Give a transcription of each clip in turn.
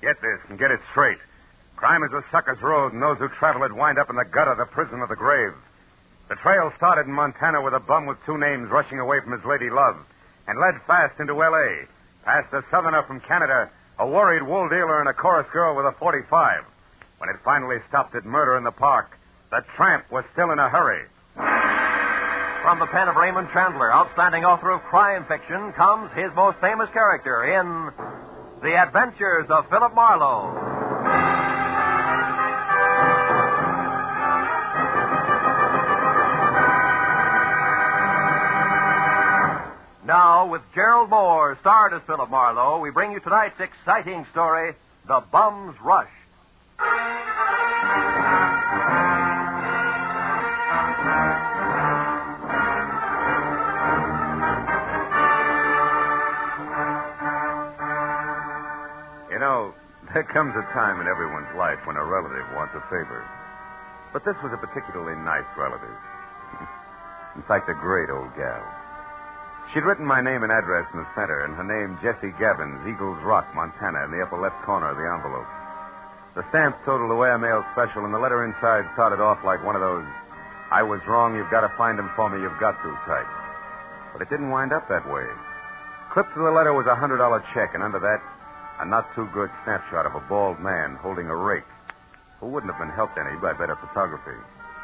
Get this and get it straight. Crime is a sucker's road, and those who travel it wind up in the gutter, the prison of the grave. The trail started in Montana with a bum with two names rushing away from his lady love, and led fast into L.A., past a southerner from Canada, a worried wool dealer, and a chorus girl with a .45. When it finally stopped at Murder in the Park, the tramp was still in a hurry. From the pen of Raymond Chandler, outstanding author of crime fiction, comes his most famous character in The Adventures of Philip Marlowe. Now, with Gerald Moore, starred as Philip Marlowe, we bring you tonight's exciting story, The Bum's Rush. You know, there comes a time in everyone's life when a relative wants a favor. But this was a particularly nice relative. In fact, a great old gal. She'd written my name and address in the center, and her name, Jessie Gabbins, Eagles Rock, Montana, in the upper left corner of the envelope. The stamp totaled the Ware Mail Special, and the letter inside started off like one of those, I was wrong, you've got to find him for me, you've got to type. But it didn't wind up that way. Clipped to the letter was a $100 check, and under that, a not-too-good snapshot of a bald man holding a rake, who wouldn't have been helped any by better photography.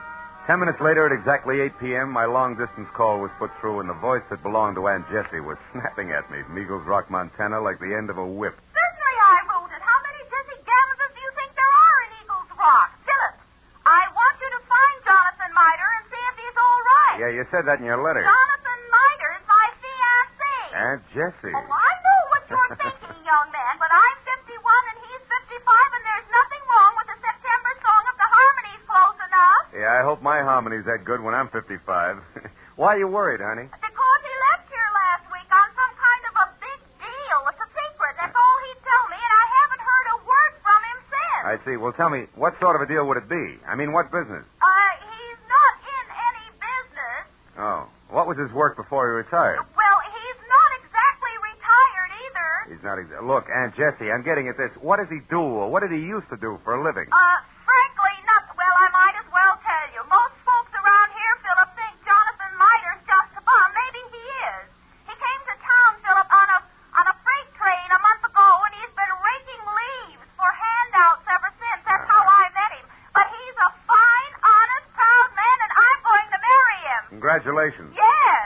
10 minutes later, at exactly 8 p.m., my long-distance call was put through, and the voice that belonged to Aunt Jessie was snapping at me from Eagles Rock, Montana, like the end of a whip. Certainly I wrote it. How many Jessie Gavins do you think there are in Eagles Rock? Philip, I want you to find Jonathan Miter and see if he's all right. Yeah, you said that in your letter. Jonathan Miter is my fiancé. Aunt Jessie. Oh, I know what you're thinking, young man, but I'm 51 and he's 55, and there's nothing wrong with the September song of the harmonies close enough. Yeah, I hope my harmony's that good when I'm 55. Why are you worried, honey? Because he left here last week on some kind of a big deal. It's a secret. That's all he'd tell me, and I haven't heard a word from him since. I see. Well, tell me, what sort of a deal would it be? I mean, what business? He's not in any business. Oh. What was his work before he retired? Well, he's not exactly retired either. He's not exactly... Look, Aunt Jessie, I'm getting at this. What does he do, or what did he used to do for a living? Frankly, not... Well, I might as well tell you. Most folks around here, Philip, think Jonathan Miter's just a bum. Maybe he is. He came to town, Philip, on a freight train a month ago, and he's been raking leaves for handouts ever since. That's how I met him. But he's a fine, honest, proud man, and I'm going to marry him. Congratulations. Yes.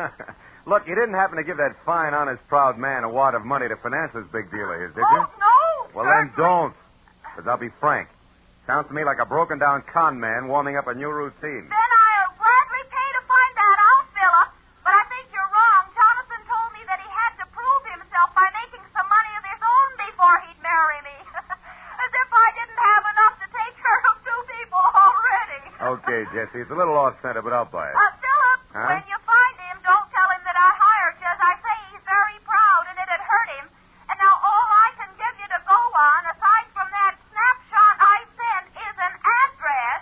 Look, you didn't happen to give that fine, honest, proud man a wad of money to finance this big deal of his, did you? Oh, no. Well, then don't. Because I'll be frank. Sounds to me like a broken-down con man warming up a new routine. Then I'll gladly pay to find that out, Philip. But I think you're wrong. Jonathan told me that he had to prove himself by making some money of his own before he'd marry me. As if I didn't have enough to take care of two people already. Okay, Jessie, it's a little off-center, but I'll buy it. Philip, Huh? when you find him, don't tell him that I hired you. As I say, he's very proud, and it'd hurt him. And now all I can give you to go on, aside from that snapshot I sent, is an address,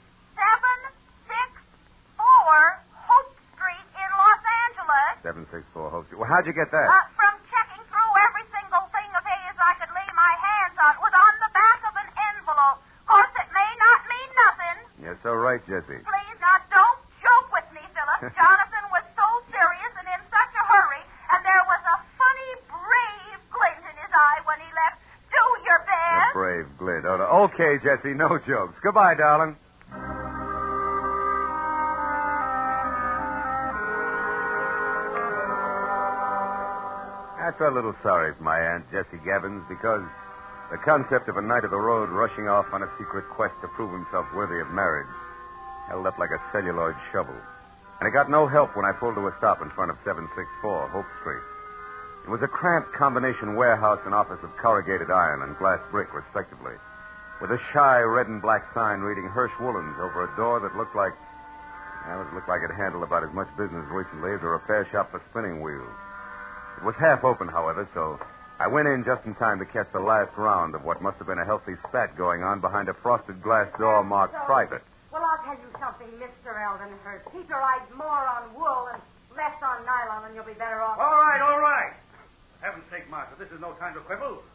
764 Hope Street in Los Angeles. 764 Hope Street. Well, how'd you get that? From checking through every single thing of his I could lay my hands on. It was on the back of an envelope. Of course, it may not mean nothing. You're so right, Jessie. Please, now, don't joke with me, Philip. Jonathan was so serious and in such a hurry, and there was a funny, brave glint in his eye when he left. Do your A best. brave glint. Oh, okay, Jessie, no jokes. Goodbye, darling. I felt a little sorry for my Aunt Jessie Gabbins because the concept of a knight of the road rushing off on a secret quest to prove himself worthy of marriage held up like a celluloid shovel. And it got no help when I pulled to a stop in front of 764 Hope Street. It was a cramped combination warehouse and office of corrugated iron and glass brick, respectively, with a shy red and black sign reading Hirsch Woolens over a door that looked like... Well, it looked like it handled about as much business recently as a repair shop for spinning wheels. It was half open, however, so I went in just in time to catch the last round of what must have been a healthy spat going on behind a frosted glass door marked private. Well, I'll tell you something, Mr. Eldenhurst. Keep your eyes more on wool and less on nylon, and you'll be better off. All right. For heaven's sake, Martha, this is no time to quibble.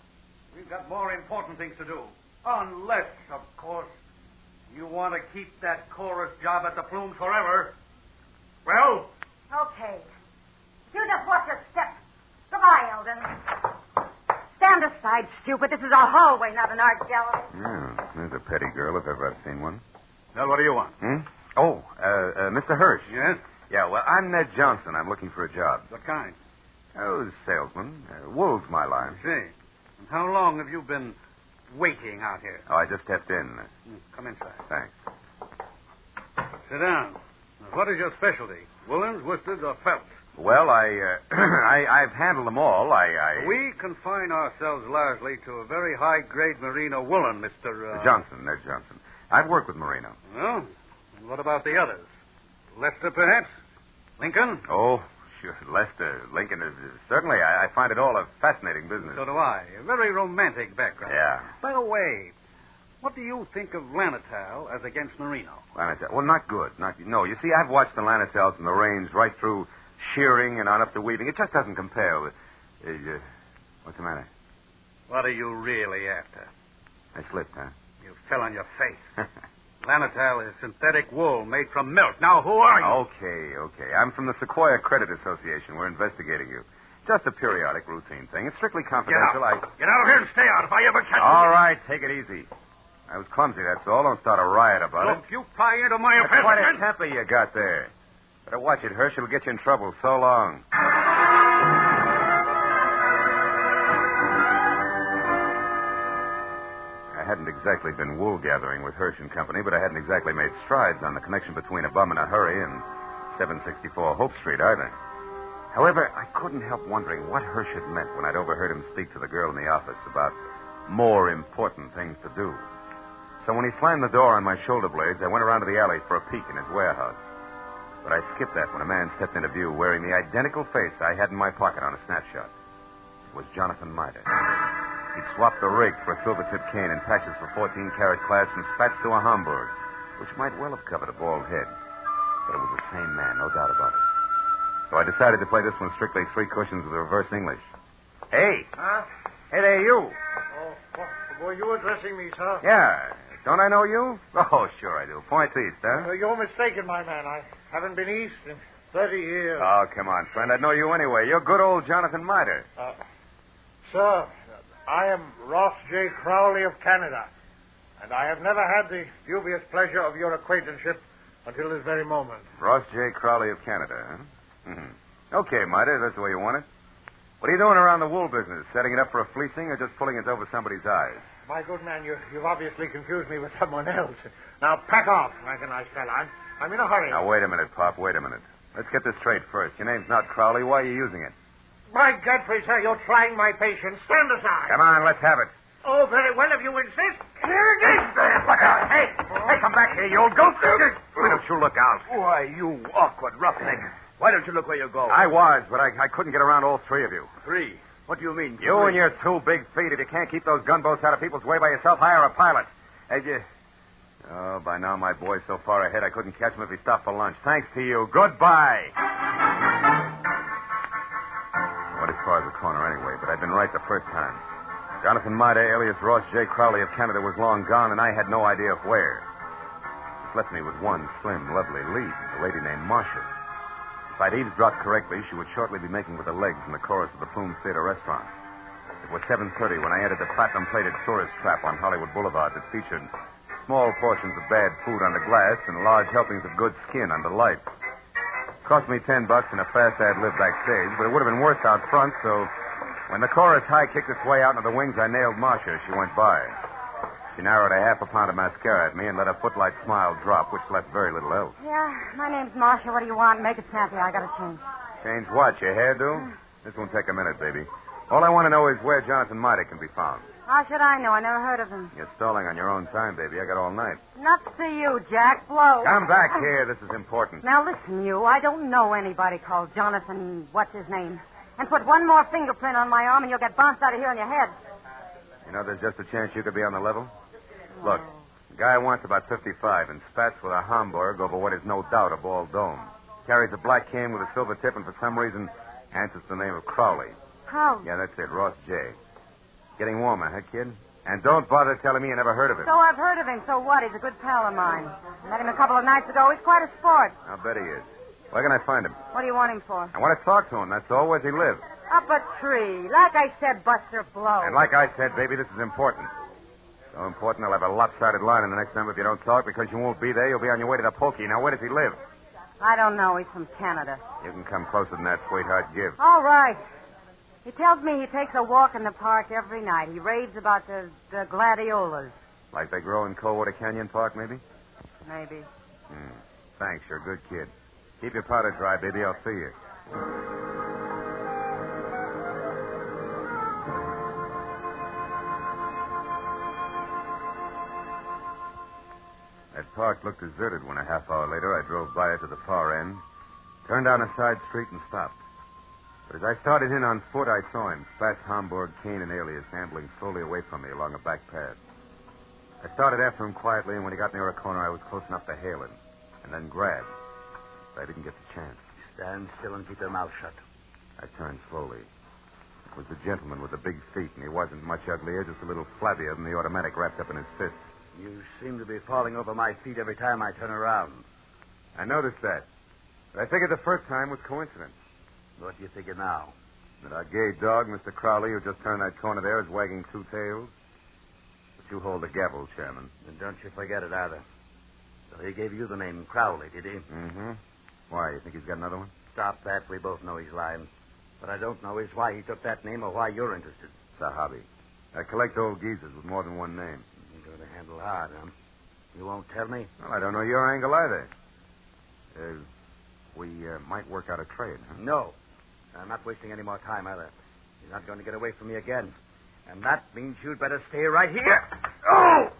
We've got more important things to do. Unless, of course, you want to keep that chorus job at the Plumes forever. Well? Okay. You just watch your step. Goodbye, Eldon. Stand aside, stupid. This is a hallway, not an art gallery. Yeah, there's a petty girl if ever I've seen one. Well, what do you want? Oh, Mr. Hirsch. Yes? Yeah, well, I'm Ned Johnson. I'm looking for a job. What kind? Oh, salesman. Wool's my line. I see. And how long have you been waiting out here? Oh, I just stepped in. Come inside. Thanks. Sit down. Now, what is your specialty? Woolens, worsteds, or felts? Well, I've handled them all. We confine ourselves largely to a very high-grade merino woolen, Mr. Johnson, Ned Johnson. I've worked with merino. Well, and what about the others? Lester, perhaps? Lincoln? Oh, sure. Lester, Lincoln is certainly. I find it all a fascinating business. So do I. A very romantic background. Yeah. By the way, what do you think of Lanatal as against merino? Lanatal. Well, not good. No, you see, I've watched the Lanatals in the range right through shearing and on up to weaving. It just doesn't compare with... what's the matter? What are you really after? I slipped, huh? You fell on your face. Lanatal is synthetic wool made from milk. Now, who are you? Okay. I'm from the Sequoia Credit Association. We're investigating you. Just a periodic routine thing. It's strictly confidential. Get out of here and stay out if I ever catch you. All right, take it easy. I was clumsy, that's all. Don't start a riot about Look, you pry into my it. affairs Quite a again. temper you got there. Better watch it, Hirsch. It'll get you in trouble. So long. I hadn't exactly been wool gathering with Hirsch and Company, but I hadn't exactly made strides on the connection between a bum in a hurry and 764 Hope Street either. However, I couldn't help wondering what Hirsch had meant when I'd overheard him speak to the girl in the office about more important things to do. So when he slammed the door on my shoulder blades, I went around to the alley for a peek in his warehouse. But I skipped that when a man stepped into view wearing the identical face I had in my pocket on a snapshot. It was Jonathan Miter. He'd swapped the rake for a silver-tipped cane and patches for 14-karat class from spats to a Hamburg, which might well have covered a bald head. But it was the same man, no doubt about it. So I decided to play this one strictly three cushions with reverse English. Hey! Huh? Hey there, you! Oh, were you addressing me, sir? Yeah. Don't I know you? Oh, sure I do. Point east, huh? You're mistaken, my man. I haven't been east in 30 years. Oh, come on, friend. I'd know you anyway. You're good old Jonathan Miter. Sir, I am Ross J. Crowley of Canada, and I have never had the dubious pleasure of your acquaintanceship until this very moment. Ross J. Crowley of Canada, huh? Mm-hmm. Okay, Miter, that's the way you want it. What are you doing around the wool business? Setting it up for a fleecing or just pulling it over somebody's eyes? My good man, you've obviously confused me with someone else. Now, pack off, like a nice fella. I'm in a hurry. Now, wait a minute, Pop. Wait a minute. Let's get this straight first. Your name's not Crowley. Why are you using it? By Godfrey, sir, you're trying my patience. Stand aside. Come on, let's have it. Oh, very well, if you insist. Here it is. Look out. Hey, come back here, you old goat. Why don't you look out? Why, you awkward roughneck. Why don't you look where you're going? I was, but I couldn't get around all three of you. Three? What do you mean? You and your two big feet. If you can't keep those gunboats out of people's way by yourself, hire a pilot. Oh, by now my boy's so far ahead I couldn't catch him if he stopped for lunch. Thanks to you. Goodbye. Went as far as the corner anyway, but I'd been right the first time. Jonathan Miter, alias Ross J. Crowley of Canada, was long gone, and I had no idea of where. This left me with one slim, lovely lead, a lady named Marcia. If I'd eavesdropped correctly, she would shortly be making with the legs in the chorus of the Plumes Theater restaurant. It was 7:30 when I entered the platinum-plated tourist trap on Hollywood Boulevard that featured small portions of bad food under glass and large helpings of good skin under lights. It cost me $10 and a fast ad-lib backstage, but it would have been worse out front, so when the chorus high kicked its way out into the wings, I nailed Marcia. She went by. She narrowed a half a pound of mascara at me and let a footlight smile drop, which left very little else. Yeah, my name's Marcia. What do you want? Make it snappy. I gotta change. Change what? Your hairdo? This won't take a minute, baby. All I want to know is where Jonathan Miter can be found. How should I know? I never heard of him. You're stalling on your own time, baby. I got all night. Nuts to you, Jack. Blow. Come back here. This is important. Now listen, you. I don't know anybody called Jonathan, what's his name. And put one more fingerprint on my arm and you'll get bounced out of here on your head. You know, there's just a chance you could be on the level. Look, the guy wants about 55 and spats with a Hamburg over what is no doubt a bald dome. Carries a black cane with a silver tip and for some reason answers the name of Crowley. Crowley? Yeah, that's it, Ross J. Getting warmer, huh, kid? And don't bother telling me you never heard of him. So I've heard of him. So what? He's a good pal of mine. Met him a couple of nights ago. He's quite a sport. I'll bet he is. Where can I find him? What do you want him for? I want to talk to him, that's all. Where's he live? Up a tree. Like I said, Buster Blow. And like I said, baby, this is important. So important, I'll have a lopsided line in the next number if you don't talk, because you won't be there. You'll be on your way to the pokey. Now, where does he live? I don't know. He's from Canada. You can come closer than that, sweetheart. Give. All right. He tells me he takes a walk in the park every night. He raves about the gladiolas. Like they grow in Coldwater Canyon Park, maybe? Maybe. Thanks, you're a good kid. Keep your powder dry, baby. I'll see you. That park looked deserted when a half hour later I drove by it to the far end, turned down a side street, and stopped. But as I started in on foot, I saw him, Fats Homburg, Kane, and Alias, ambling slowly away from me along a back path. I started after him quietly, and when he got near a corner, I was close enough to hail him, and then grab. But I didn't get the chance. Stand still and keep your mouth shut. I turned slowly. It was the gentleman with the big feet, and he wasn't much uglier, just a little flabbier than the automatic wrapped up in his fist. You seem to be falling over my feet every time I turn around. I noticed that. But I figured the first time was coincidence. What do you figure now? That our gay dog, Mr. Crowley, who just turned that corner there, is wagging two tails. But you hold the gavel, Chairman. And don't you forget it either. So he gave you the name Crowley, did he? Mm-hmm. Why, you think he's got another one? Stop that. We both know he's lying. What I don't know is why he took that name or why you're interested. It's a hobby. I collect old geezers with more than one name. You're going to handle hard, huh? You won't tell me? Well, I don't know your angle either. We might work out a trade, huh? No. I'm not wasting any more time either. You're not going to get away from me again. And that means you'd better stay right here. Oh!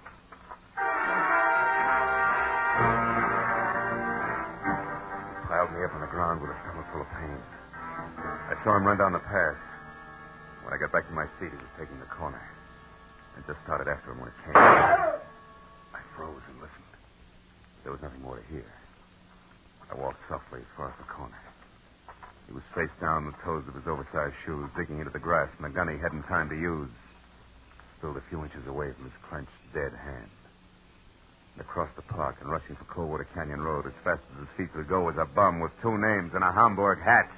He piled me up on the ground with a stomach full of pain. I saw him run down the path. When I got back to my seat, he was taking the corner. I just started after him when it came. I froze and listened. There was nothing more to hear. I walked softly as far as the corner. He was face down, the toes of his oversized shoes digging into the grass, and the gun he hadn't time to use spilled a few inches away from his clenched, dead hand. And across the park and rushing for Coldwater Canyon Road as fast as his feet could go was a bum with two names and a Homburg hat.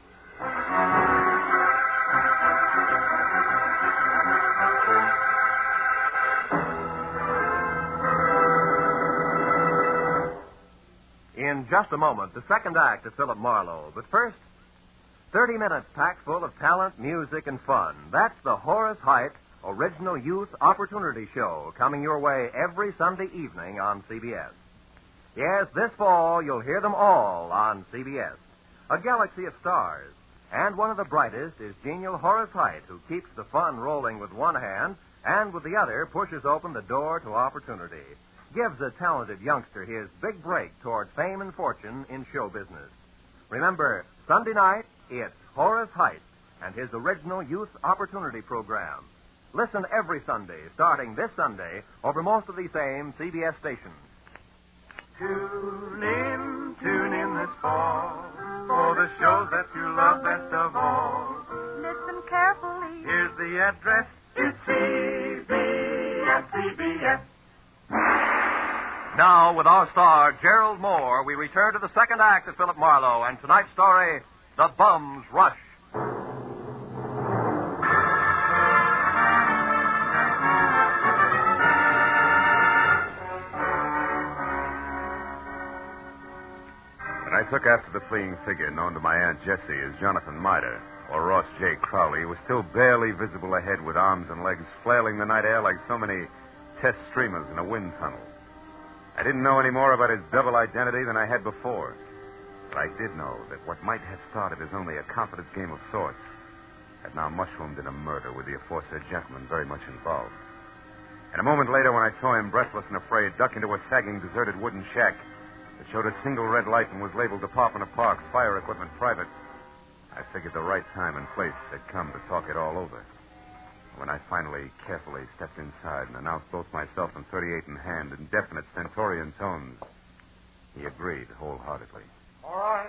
In just a moment, the second act of Philip Marlowe. But first, 30 minutes packed full of talent, music, and fun. That's the Horace Heidt Original Youth Opportunity Show, coming your way every Sunday evening on CBS. Yes, this fall you'll hear them all on CBS. A galaxy of stars. And one of the brightest is genial Horace Heidt, who keeps the fun rolling with one hand and with the other pushes open the door to opportunity. Gives a talented youngster his big break toward fame and fortune in show business. Remember, Sunday night, it's Horace Heidt and his original Youth Opportunity Program. Listen every Sunday, starting this Sunday, over most of these same CBS stations. Tune in this fall for the shows that you love best of all. Listen carefully. Here's the address. It's CBS. Now, with our star, Gerald Moore, we return to the second act of Philip Marlowe and tonight's story, The Bum's Rush. When I took after the fleeing figure known to my Aunt Jessie as Jonathan Mider, or Ross J. Crowley, he was still barely visible ahead with arms and legs flailing the night air like so many test streamers in a wind tunnel. I didn't know any more about his double identity than I had before. But I did know that what might have started as only a confidence game of sorts had now mushroomed in a murder with the aforesaid gentleman very much involved. And a moment later, when I saw him, breathless and afraid, duck into a sagging, deserted wooden shack that showed a single red light and was labeled Department of Parks, Fire Equipment Private, I figured the right time and place had come to talk it all over. When I finally carefully stepped inside and announced both myself and 38 in hand in definite stentorian tones, he agreed wholeheartedly. All right.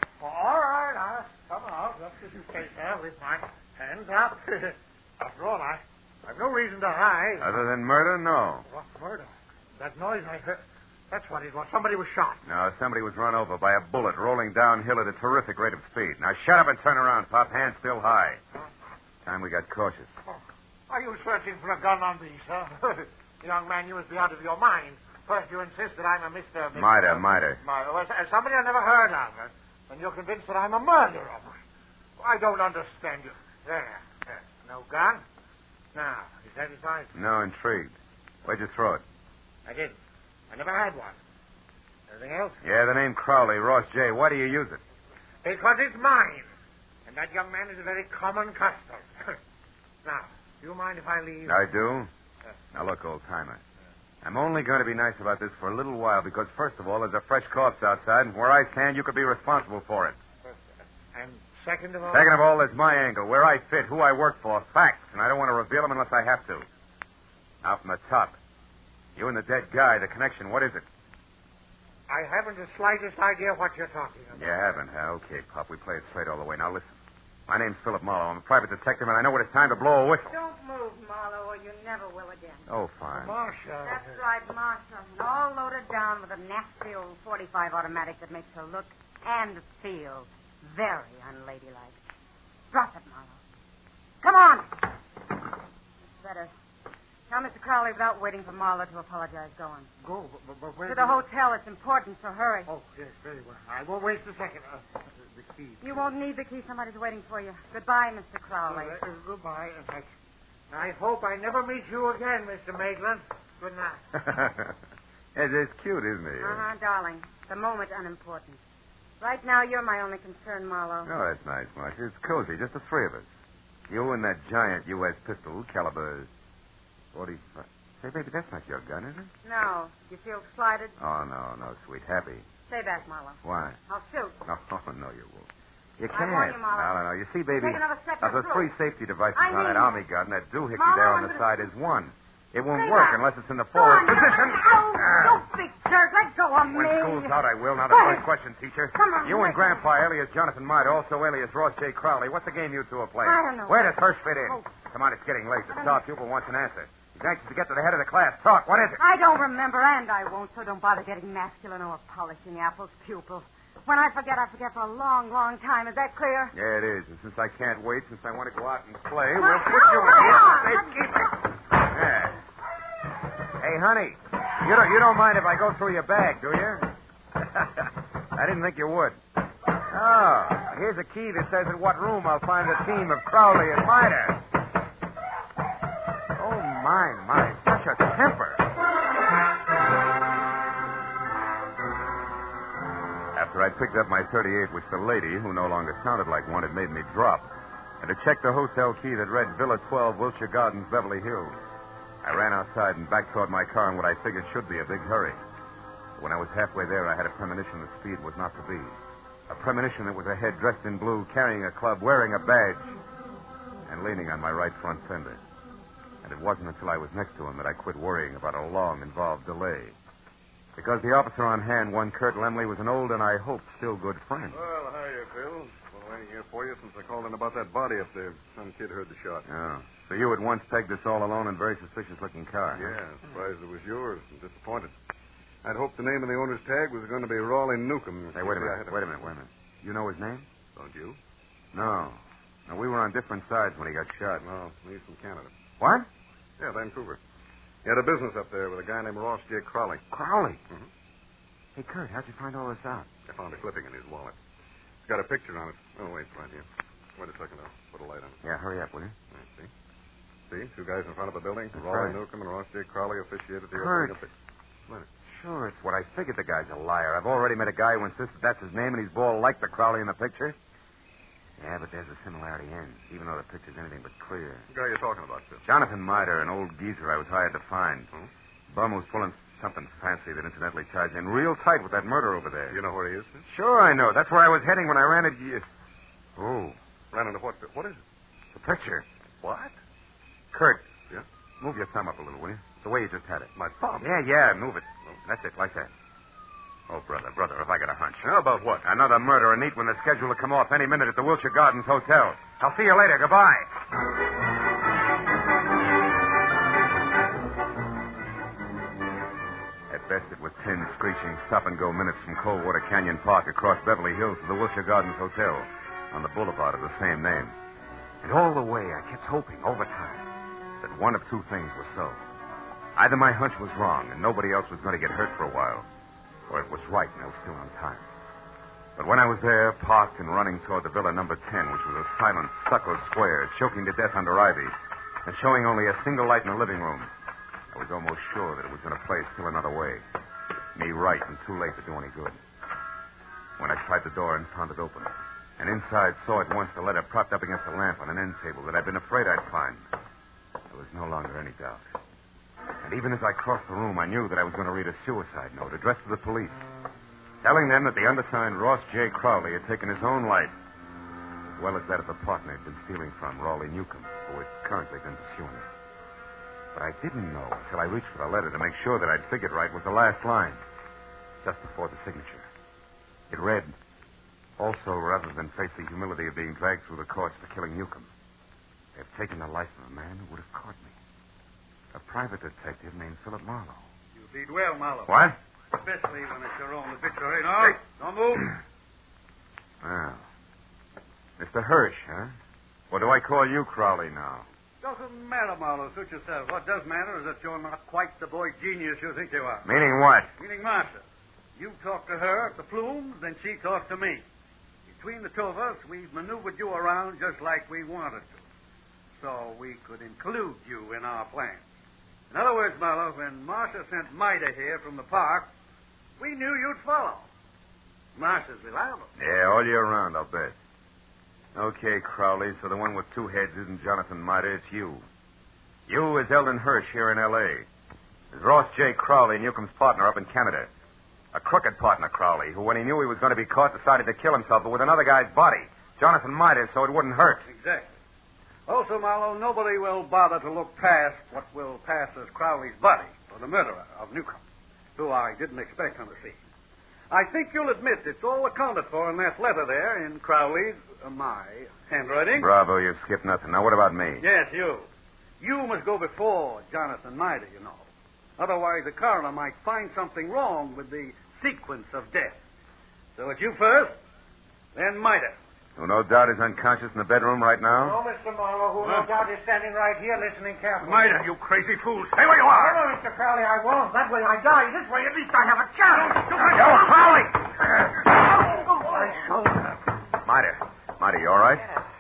I'll come out just as you say, sir, with my hands up. After all, I I've no reason to hide. Other than murder, no. What murder? That noise I heard. That's what it was. Somebody was shot. No, somebody was run over by a bullet rolling downhill at a terrific rate of speed. Now shut up and turn around, Pop. Hands still high. Time we got cautious. Oh. Are you searching for a gun on me, sir? Young man, you must be out of your mind. First, you insist that I'm a Mr. Miter. Well, somebody I never heard of. And you're convinced that I'm a murderer. I don't understand you. There. No gun? Now, you satisfied? No, intrigued. Where'd you throw it? I didn't. I never had one. Anything else? Yeah, the name Crowley, Ross J. Why do you use it? Because it's mine. And that young man is a very common custom. Now, do you mind if I leave? I do. Now, look, old-timer. I'm only going to be nice about this for a little while because, first of all, there's a fresh corpse outside, and where I stand, you could be responsible for it. And second of all? Second of all, there's my angle, where I fit, who I work for, facts, and I don't want to reveal them unless I have to. Now, from the top. You and the dead guy, the connection, what is it? I haven't the slightest idea what you're talking about. You haven't, huh? Okay, Pop, we play it straight all the way. Now, listen. My name's Philip Marlowe. I'm a private detective, and I know when it's time to blow a whistle. Don't move, Marlowe, or you never will again. Oh, fine. Marcia. That's right, Marcia. All loaded down with a nasty old .45 automatic that makes her look and feel very unladylike. Drop it, Marlowe. Come on. Better. Tell Mr. Crowley without waiting for Marlowe to apologize. Go on. Go, but where To the hotel. It's important, so hurry. Oh, yes, very well. I won't waste a second. The key. You won't need the key. Somebody's waiting for you. Goodbye, Mr. Crowley. Goodbye. I hope I never meet you again, Mr. Maitland. Good night. It's cute, isn't it? Uh-huh, darling. The moment unimportant. Right now, you're my only concern, Marlowe. Oh, that's nice, Marcia. It's cozy, just the three of us. You and that giant U.S. pistol, caliber 40. Say, baby, that's not your gun, is it? No. You feel slighted? Oh, no, sweet. Happy. Stay back, Marlowe. Why? I'll shoot. Oh, no, you won't. You I can't. warn you, Marlowe. No. You see, baby, Take another step, of the you're three through. safety devices I on that mean- Army gun, that doohickey Marlowe, there on I'm the gonna- side is one. It won't Stay work back. unless it's in the Go forward on, position. Don't big jerk. Let go of me. When school's out, I will. Now, the Quiet. first question, teacher. Come on, You and let- Grandpa, alias Jonathan Miter, also alias Ross J. Crowley. What's the game you two are playing? I don't know. Where does Hirsch fit in? Oh. Come on, it's getting late. The star pupil wants an answer. He's anxious to get to the head of the class. Talk. What is it? I don't remember, and I won't, so don't bother getting masculine or polishing apples, pupil. When I forget for a long, long time. Is that clear? Yeah, it is. And since I can't wait, since I want to go out and play, Well, we'll put you in come here on. for safekeeping. Yeah. Hey, honey, you don't mind if I go through your bag, do you? I didn't think you would. Oh, here's a key that says in what room I'll find a team of Crowley and Miter. Oh, my, such a temper. After I'd picked up my .38, which the lady, who no longer sounded like one, had made me drop, and to check the hotel key that read Villa 12, Wilshire Gardens, Beverly Hills, I ran outside and back toward my car in what I figured should be a big hurry. But when I was halfway there, I had a premonition that speed was not to be. A premonition that was a head dressed in blue, carrying a club, wearing a badge, and leaning on my right front fender. And it wasn't until I was next to him that I quit worrying about a long, involved delay. Because the officer on hand, one Kurt Lemley, was an old and I hope still good friend. Well, hiya, Phil. Been waiting here for you since I called in about that body up there. Some kid heard the shot. Oh. So you at once pegged this all alone and very suspicious-looking car. huh? Yeah, surprised it was yours and disappointed. I'd hoped the name of the owner's tag was going to be Raleigh Newcomb. Hey, wait a minute. You know his name? Don't you? No. No, we were on different sides when he got shot. No, he's from Canada. What? Yeah, Vancouver. He had a business up there with a guy named Ross J. Crowley. Crowley? Mhm. Hey, Kurt, how'd you find all this out? I found a clipping in his wallet. It's got a picture on it. Oh, wait, it's right here. Wait a second, I'll put a light on it. Yeah, hurry up, will you? Yeah, see? Two guys in front of a building. That's Raleigh right. Newcomb and Ross J. Crowley officiated the Kurt. opening of the... Sure, it's what I figured. The guy's a liar. I've already met a guy who insists that's his name, and he's bald like the Crowley in the picture. Yeah, but there's a similarity ends, even though the picture's anything but clear. What guy are you talking about, Phil? Jonathan Miter, an old geezer I was hired to find. Hmm? Bum who's pulling something fancy that incidentally ties in real tight with that murder over there. You know where he is, Phil? Sure, I know. That's where I was heading when I ran into you. Oh, Ran into what, Phil? What is it? the picture. What? Kurt. Yeah? Move your thumb up a little, will you? The way you just had it. My thumb? Yeah, move it. That's it, like that. Oh, brother, if I got a hunch. How about what? Another murder, a neat one that's scheduled to come off any minute at the Wilshire Gardens Hotel. I'll see you later. Goodbye. Invested with 10 screeching stop-and-go minutes from Coldwater Canyon Park across Beverly Hills to the Wilshire Gardens Hotel on the boulevard of the same name. And all the way, I kept hoping, over time, that one of two things was so. Either my hunch was wrong and nobody else was going to get hurt for a while, or it was right and I was still on time. But when I was there, parked and running toward the Villa number 10, which was a silent stucco square, choking to death under ivy, and showing only a single light in the living room, I was almost sure that it was going to play still another way. Me right and too late to do any good. When I tried the door and found it open, and inside saw at once the letter propped up against a lamp on an end table that I'd been afraid I'd find, there was no longer any doubt. And even as I crossed the room, I knew that I was going to read a suicide note addressed to the police, telling them that the undersigned Ross J. Crowley had taken his own life, as well as that of the partner he'd been stealing from, Raleigh Newcomb, who had currently been pursuing him. But I didn't know until I reached for the letter to make sure that I'd figured right was the last line, just before the signature. It read, "Also, rather than face the humility of being dragged through the courts for killing Newcomb, they have taken the life of a man who would have caught me. A private detective named Philip Marlowe." You did well, Marlowe. What? Especially when it's your own obituary. No, don't move. Well, Mr. Hirsch, huh? Or do I call you Crowley now? Doesn't matter, Marlowe. Suit yourself. What does matter is that you're not quite the boy genius you think you are. Meaning what? Meaning Marcia. You talk to her at the Plumes, then she talks to me. Between the two of us, we've maneuvered you around just like we wanted to, so we could include you in our plans. In other words, Marlowe, when Marcia sent Mida here from the park, we knew you'd follow. Marcia's reliable. Yeah, all year round, I'll bet. Okay, Crowley, so the one with two heads isn't Jonathan Mida, it's you. You is Eldon Hirsch here in L.A. Is Ross J. Crowley, Newcomb's partner up in Canada. A crooked partner, Crowley, who, when he knew he was going to be caught, decided to kill himself, but with another guy's body. Jonathan Mida, so it wouldn't hurt. Exactly. Also, Marlowe, nobody will bother to look past what will pass as Crowley's body for the murderer of Newcomb, who I didn't expect on the scene. I think you'll admit it's all accounted for in that letter there in Crowley's, my handwriting. Bravo, you've skipped nothing. Now, what about me? Yes, you. You must go before Jonathan Mida, you know. Otherwise, the coroner might find something wrong with the sequence of death. So it's you first, then Mida. Who no doubt is unconscious in the bedroom right now? Oh, Mr. Marlowe, who no doubt is standing right here listening carefully. Mida, you crazy fool. Stay where you are. No, Mr. Crowley, I won't. That way I die. This way, at least I have a chance. Yo, Crowley! My shoulder. Mida, you all right?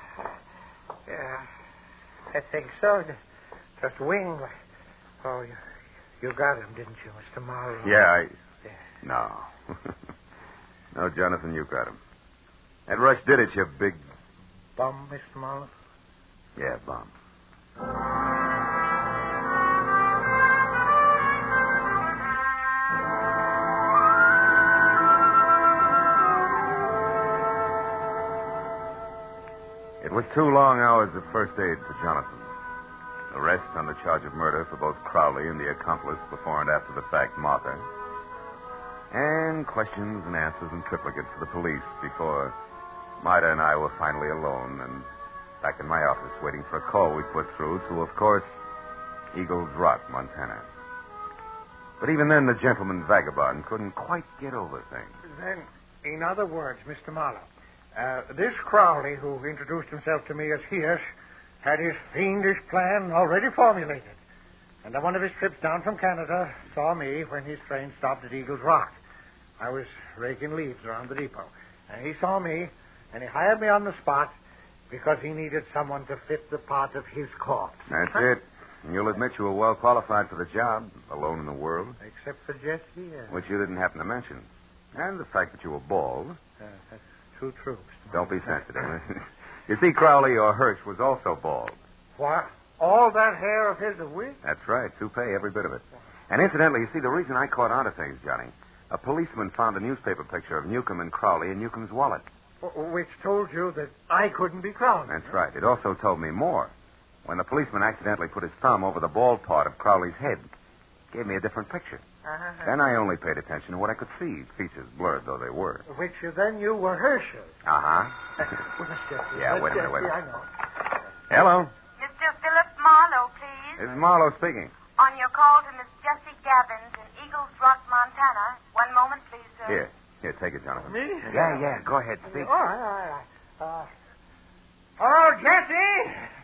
Yeah, I think so. Just wing. Oh, you got him, didn't you, Mr. Marlowe? Yeah, No. No, Jonathan, you got him. That rush did it, you big... Bum, Mr. Marlowe? Yeah, bum. It was 2 long hours of first aid for Jonathan. Arrest on the charge of murder for both Crowley and the accomplice before and after the fact, Martha. And questions and answers in triplicate for the police before Mida and I were finally alone and back in my office waiting for a call we put through to, of course, Eagles Rock, Montana. But even then, the gentleman vagabond couldn't quite get over things. Then, in other words, Mr. Marlowe, this Crowley, who introduced himself to me as Hirsch, had his fiendish plan already formulated. And on one of his trips down from Canada, saw me when his train stopped at Eagles Rock. I was raking leaves around the depot. And he saw me, and he hired me on the spot because he needed someone to fit the part of his corpse. That's it. And you'll admit you were well qualified for the job, alone in the world. Except for just here. Which you didn't happen to mention. And the fact that you were bald. That's too true, Mr. Don't be sensitive. You see, Crowley, or Hirsch, was also bald. What? All that hair of his a wig? That's right. Toupee, every bit of it. And incidentally, you see, the reason I caught on to things, Johnny, a policeman found a newspaper picture of Newcomb and Crowley in Newcomb's wallet. Which told you that I couldn't be Crowley. That's right. It also told me more. When the policeman accidentally put his thumb over the bald part of Crowley's head, it gave me a different picture. Then I only paid attention to what I could see, features blurred though they were. Which then you were Herschel. Uh-huh. Yeah, wait a minute. I know. Hello. Mr. Philip Marlowe, please. This is Marlowe speaking. On your call to Miss Jessie Gabbins in Eagles Rock, Montana. One moment, please, sir. Here, take it, Jonathan. Me? Yeah, go ahead, speak. All right. Hello, Jesse.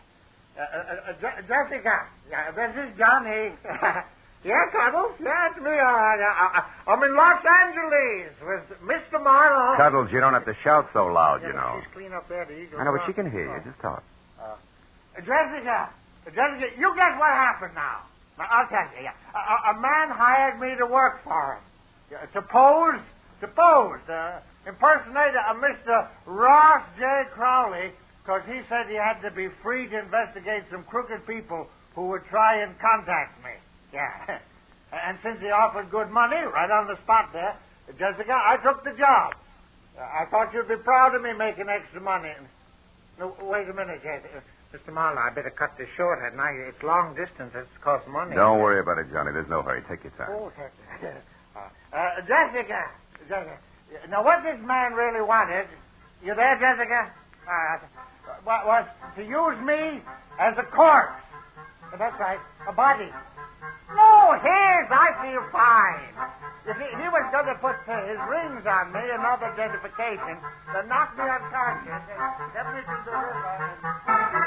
Jessica. Yeah, this is Johnny. Yeah, Cuddles. Yeah, it's me, all right. I'm in Los Angeles with Mr. Marlowe. Cuddles, you don't have to shout so loud, you know. She's clean up there, the Eagle. I know, but she can hear you. Just talk. Jessica, you guess what happened now? I'll tell you. Yeah. A man hired me to work for him. To pose, impersonate a Mr. Ross J. Crowley, because he said he had to be free to investigate some crooked people who would try and contact me. Yeah. And since he offered good money right on the spot there, Jessica, I took the job. I thought you'd be proud of me making extra money. No, wait a minute, Jessica. Mr. Marlowe, I better cut this short, hadn't I? It's long distance. It's cost money. Don't worry about it, Johnny. There's no hurry. Take your time. Oh, Jessica. Now, what this man really wanted, you there, Jessica? Was to use me as a corpse. That's right, a body. No, I feel fine. You see, he was going to put his rings on me, another identification, to knock me unconscious. Definitely can do this.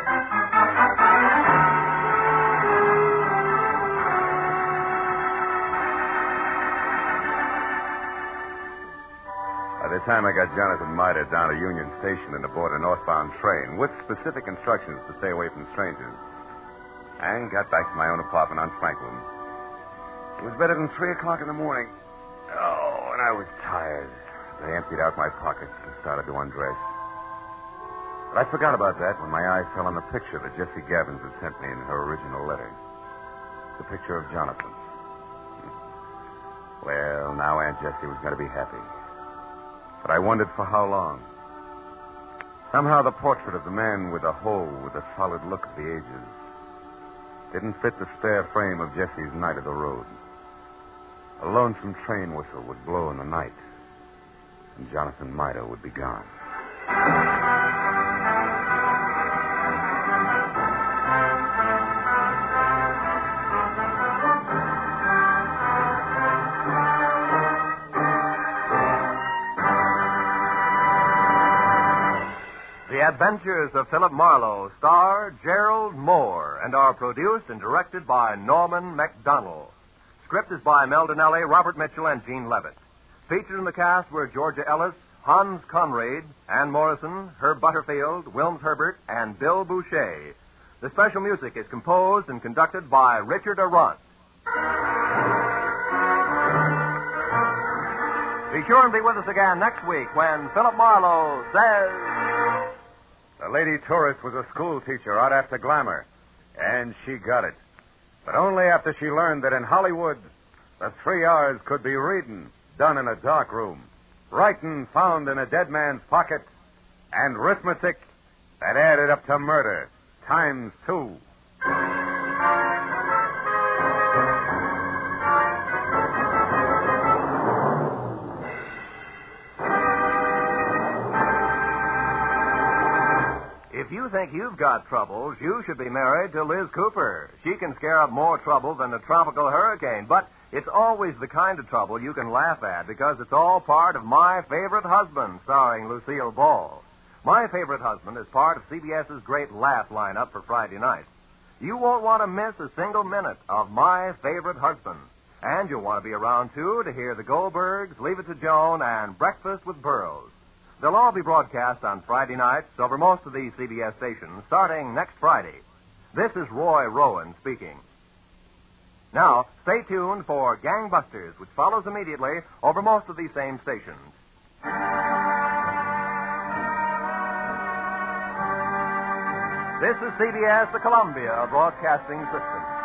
By the time I got Jonathan Miter down to Union Station and aboard a northbound train with specific instructions to stay away from strangers, and got back to my own apartment on Franklin, it was better than 3 o'clock in the morning. Oh, and I was tired. I emptied out my pockets and started to undress. But I forgot about that when my eye fell on the picture that Jessie Gabbins had sent me in her original letter. The picture of Jonathan. Well, now Aunt Jessie was going to be happy. But I wondered for how long. Somehow the portrait of the man with the solid look of the ages didn't fit the spare frame of Jessie's night of the road. A lonesome train whistle would blow in the night, and Jonathan Miter would be gone. The Adventures of Philip Marlowe star Gerald Moore and are produced and directed by Norman MacDonald. Script is by Mel Dinelli, Robert Mitchell, and Gene Levitt. Featured in the cast were Georgia Ellis, Hans Conried, Ann Morrison, Herb Butterfield, Wilms Herbert, and Bill Boucher. The special music is composed and conducted by Richard Arant. Be sure and be with us again next week when Philip Marlowe says... The lady tourist was a school teacher out after glamour, and she got it. But only after she learned that in Hollywood, the 3 R's could be reading, done in a dark room, writing found in a dead man's pocket, and arithmetic that added up to murder, times 2. If you think you've got troubles, you should be married to Liz Cooper. She can scare up more trouble than a tropical hurricane, but it's always the kind of trouble you can laugh at because it's all part of My Favorite Husband, starring Lucille Ball. My Favorite Husband is part of CBS's great laugh lineup for Friday night. You won't want to miss a single minute of My Favorite Husband. And you'll want to be around, too, to hear the Goldbergs, Leave It to Joan, and Breakfast with Burroughs. They'll all be broadcast on Friday nights over most of these CBS stations starting next Friday. This is Roy Rowan speaking. Now, stay tuned for Gangbusters, which follows immediately over most of these same stations. This is CBS, the Columbia Broadcasting System.